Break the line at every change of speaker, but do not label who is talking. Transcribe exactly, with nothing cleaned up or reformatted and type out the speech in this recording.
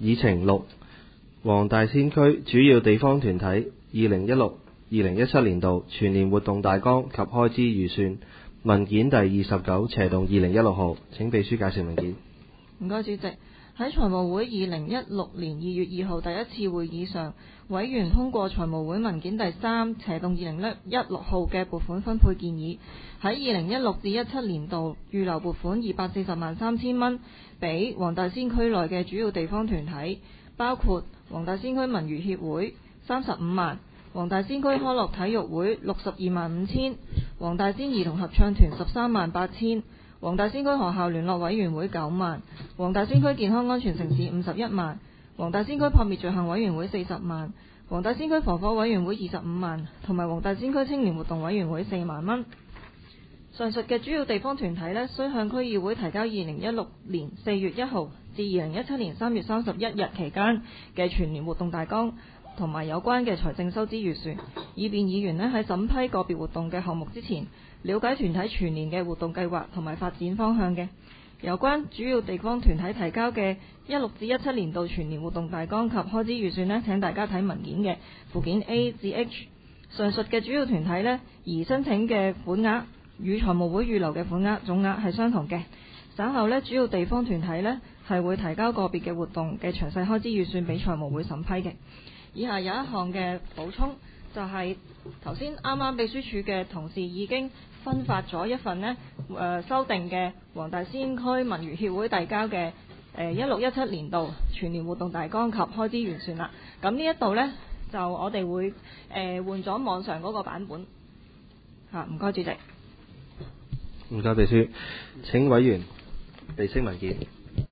議程六，黃大仙區主要地方團體二零一六二零一七年度全年活動大綱及開支預算文件第二十九斜動二零一六號。請秘書介紹文件。
唔該，主席。喺財務會二零一六年二月二號第一次會議上，委員通過財務會文件第三斜動二零一六號嘅撥款分配建議，喺二零一六至一七年度預留撥款二百四十萬三千蚊，俾黃大仙區內嘅主要地方團體，包括黃大仙區文娛協會三十五萬，黃大仙區康樂體育會六十二萬五千，黃大仙兒童合唱團十三萬八千。黃大仙區學校聯絡委員會九萬，黃大仙區健康安全城市五十一萬，黃大仙區撲滅罪行委員會四十萬，黃大仙區防火委員會二十五萬，同埋黃大仙區青年活動委員會四萬蚊。上述嘅主要地方團體呢，須向區議會提交二零一六年四月一號至二零一七年三月三十一日期間嘅全年活動大綱同埋有關嘅財政收支預算，以便議員呢喺審批個別活動嘅項目之前，了解團體全年嘅活動計劃同埋發展方向嘅。有關主要地方團體提交嘅一六至一七年度全年活動大綱及開支預算呢，請大家睇文件嘅附件 A 至 H。 上述嘅主要團體呢，而申請嘅款額與財務會預留嘅款額總額係相同嘅。稍後呢，主要地方團體呢係會提交個別嘅活動嘅詳細開支預算俾財務會審批嘅。以下有一項嘅補充，就係頭先啱啱秘書處嘅同事已經分發咗一份呢誒、呃、修訂嘅黃大仙區文娛協會遞交嘅誒一六一七年度全年活動大綱及開支預算啦。咁呢一度呢，就我哋會誒、呃、換咗網上嗰個版本嚇。唔該，主席。
唔該，秘書。請委員備悉文件。